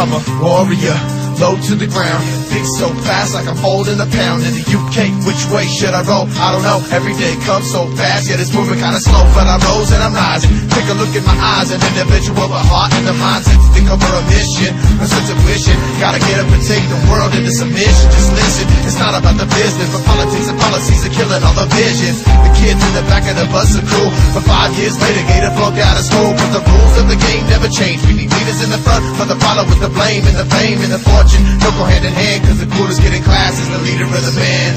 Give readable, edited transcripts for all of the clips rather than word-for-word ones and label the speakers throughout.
Speaker 1: I'm a warrior, low to the ground, think so fast like I'm holding a pound. In the UK, which way should I roll? I don't know, every day comes so fast, yet it's moving kinda slow, but I rose and I'm rising. Take a look in my eyes, an individual with heart and the mindset to think over a mission, a sense of wishing. Gotta get up and take the world into submission. Just listen, it's not about the business, but politics and policies are killing all the vision. The kids in the back of the bus are cool, but 5 years later Gator flunked out of school. But the rules of the game never change. We need leaders in the front, for the followers the blame, and the fame and the fortune don't go hand in hand, cause the coolest kid in class is the leader of the band.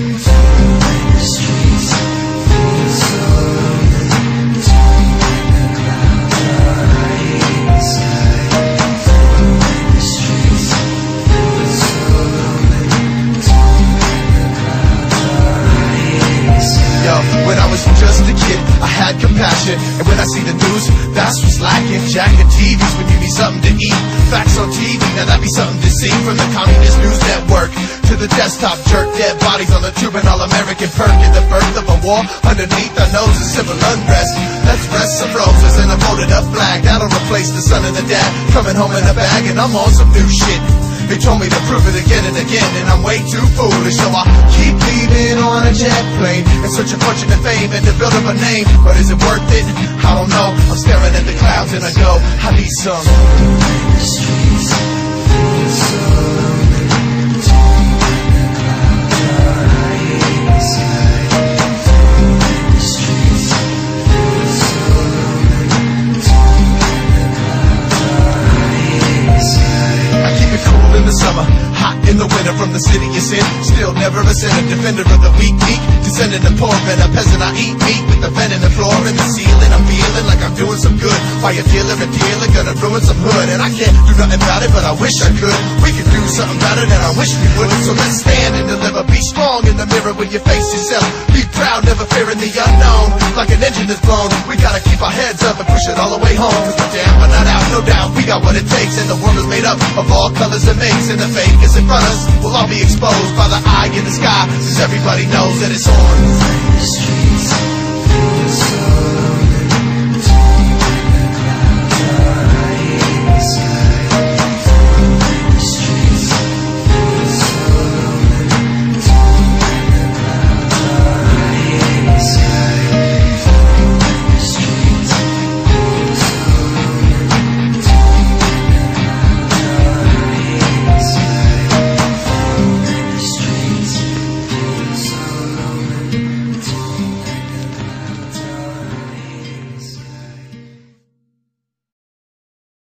Speaker 2: The streets feel so lonely, when the clouds are inside. The streets feel so lonely, when the clouds are inside.
Speaker 1: Yo, when I was just a kid, I had compassion, and when I see the news, that's what's lacking. Jacking TVs when you need something to eat. Facts on TV, now that'd be something to see. From the Communist News Network to the desktop jerk, dead bodies on the tube, and all-American perk in the birth of a war. Underneath our noses, civil unrest. Let's rest some roses and a folded up flag. That'll replace the son and the dad coming home in a bag, and I'm on some new shit. They told me to prove it again and again, and I'm way too foolish, so I keep leaving on a jet plane and searching fortune and fame and to build up a name. But is it worth it? I don't know. I'm staring at the clouds and I go, I need some.
Speaker 2: The streets feel so lonely, when the clouds are inside. The streets feel so lonely, when the clouds are inside.
Speaker 1: I keep it cool in the summer, hot in the winter. From the city it's in, still never a sinner. Defender of the weak, descending the poor, and a peasant. I eat meat with the vent in the floor and the ceiling. I'm feeling like I'm doing some good. Why a dealer gonna ruin some hood, and I can't do nothing about it, but I wish I could. We could do something better than I wish we would. So let's stand and deliver. Be strong in the mirror when you face yourself. Be proud, never fearing the unknown. Like an engine that's blown, we gotta keep our heads up and push it all the way home. Cause we're down but not out, no doubt. We got what it takes, and the world is made up of all colors and makes. And the fake is in front of us will all be exposed by the eye in the sky, cause everybody knows that it's on.
Speaker 2: The streets feel so lonely.